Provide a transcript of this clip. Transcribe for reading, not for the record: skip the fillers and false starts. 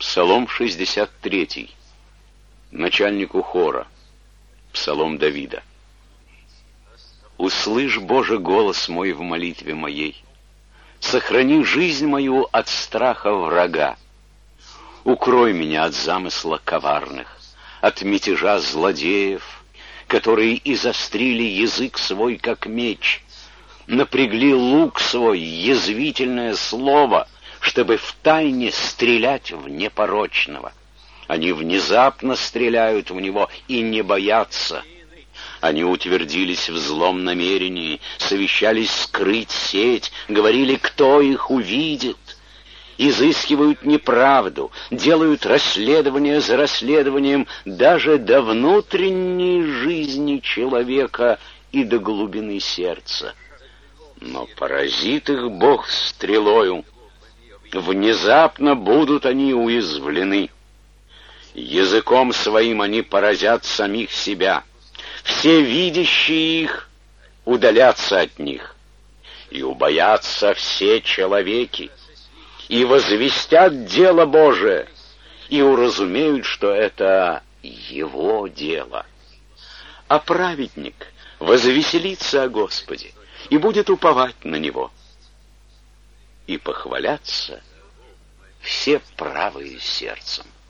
Псалом 63. Начальнику хора. Псалом Давида. «Услышь, Боже, голос мой в молитве моей. Сохрани жизнь мою от страха врага. Укрой меня от замысла коварных, от мятежа злодеев, которые изострили язык свой, как меч, напрягли лук свой, язвительное слово, чтобы втайне стрелять в непорочного. Они внезапно стреляют в него и не боятся. Они утвердились в злом намерении, совещались скрыть сеть, говорили, кто их увидит. Изыскивают неправду, делают расследование за расследованием даже до внутренней жизни человека и до глубины сердца. Но поразит их Бог стрелою. Внезапно будут они уязвлены. Языком своим они поразят самих себя. Все видящие их удалятся от них. И убоятся все человеки, и возвестят дело Божие, и уразумеют, что это его дело. А праведник возвеселится о Господе и будет уповать на Него. И похвалятся все правые сердцем.